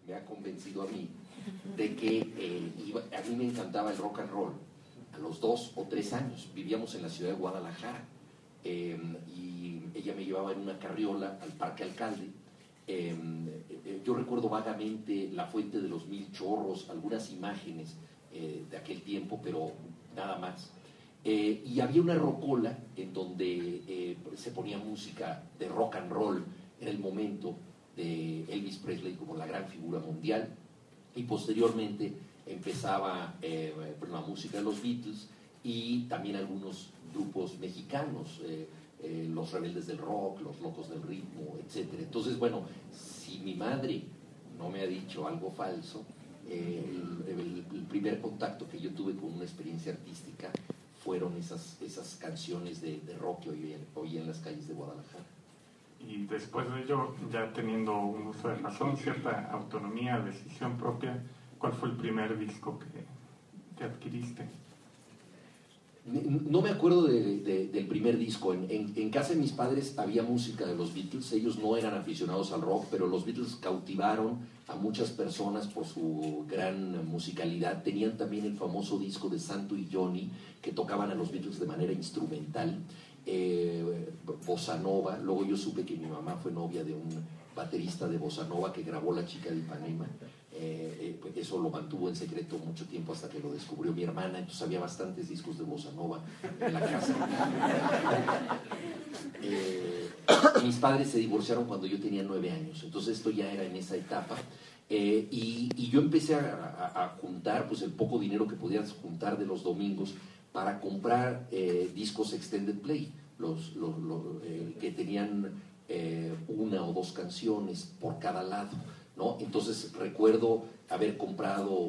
me ha convencido a mí de que a mí me encantaba el rock and roll. A los 2 o 3 años vivíamos en la ciudad de Guadalajara, y ella me llevaba en una carriola al Parque Alcalde. Yo recuerdo vagamente la Fuente de los Mil Chorros, algunas imágenes de aquel tiempo, pero nada más. Y había una rocola en donde se ponía música de rock and roll. Era el momento de Elvis Presley como la gran figura mundial, y posteriormente empezaba la música de los Beatles y también algunos grupos mexicanos, los Rebeldes del Rock, los Locos del Ritmo, etc. Entonces, bueno, si mi madre no me ha dicho algo falso, el primer contacto que yo tuve con una experiencia artística fueron esas canciones de rock que oía en las calles de Guadalajara. Y después de ello, ya teniendo un uso de razón, cierta autonomía, decisión propia, ¿cuál fue el primer disco que adquiriste? No me acuerdo del primer disco. En casa de mis padres había música de los Beatles. Ellos no eran aficionados al rock, pero los Beatles cautivaron a muchas personas por su gran musicalidad. Tenían también el famoso disco de Santo y Johnny, que tocaban a los Beatles de manera instrumental, bossa nova. Luego yo supe que mi mamá fue novia de un baterista de bossa nova que grabó La Chica de Ipanema. Eso lo mantuvo en secreto mucho tiempo hasta que lo descubrió mi hermana. Entonces había bastantes discos de bossa nova en la casa. Mis padres se divorciaron cuando yo tenía 9 años, entonces esto ya era en esa etapa. Y yo empecé a juntar pues el poco dinero que podías juntar de los domingos para comprar discos extended play, que tenían 1 o 2 canciones por cada lado, ¿no? Entonces recuerdo haber comprado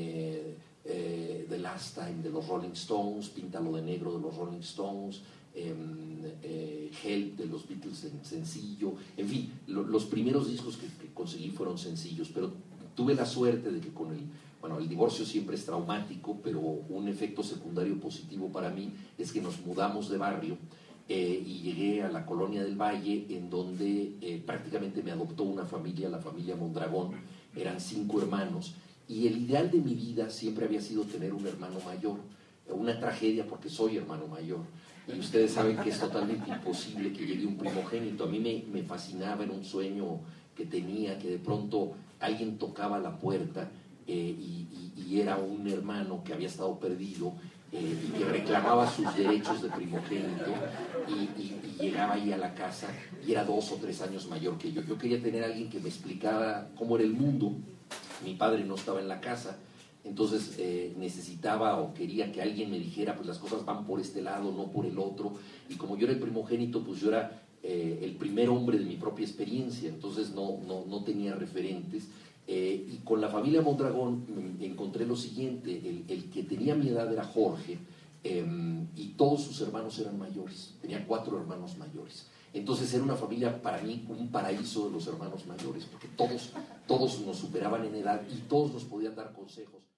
The Last Time de los Rolling Stones, Píntalo de Negro de los Rolling Stones, Help de los Beatles en sencillo. En fin, los primeros discos que conseguí fueron sencillos, pero tuve la suerte de que el divorcio siempre es traumático, pero un efecto secundario positivo para mí es que nos mudamos de barrio. Y llegué a la Colonia del Valle, en donde prácticamente me adoptó una familia, la familia Mondragón. Eran 5 hermanos, y el ideal de mi vida siempre había sido tener un hermano mayor. Una tragedia porque soy hermano mayor, y ustedes saben que es totalmente imposible que llegue un primogénito. A mí me fascinaba, era un sueño que tenía, que de pronto alguien tocaba la puerta y era un hermano que había estado perdido, y que reclamaba sus derechos de primogénito, y llegaba ahí a la casa y era 2 o 3 años mayor que yo. Yo quería tener a alguien que me explicara cómo era el mundo. Mi padre no estaba en la casa, entonces necesitaba o quería que alguien me dijera, pues las cosas van por este lado, no por el otro. Y como yo era el primogénito, pues yo era el primer hombre de mi propia experiencia, entonces no tenía referentes. Y con la familia Mondragón encontré lo siguiente: el que tenía mi edad era Jorge, y todos sus hermanos eran mayores. Tenía 4 hermanos mayores. Entonces era una familia, para mí, un paraíso de los hermanos mayores, porque todos nos superaban en edad y todos nos podían dar consejos.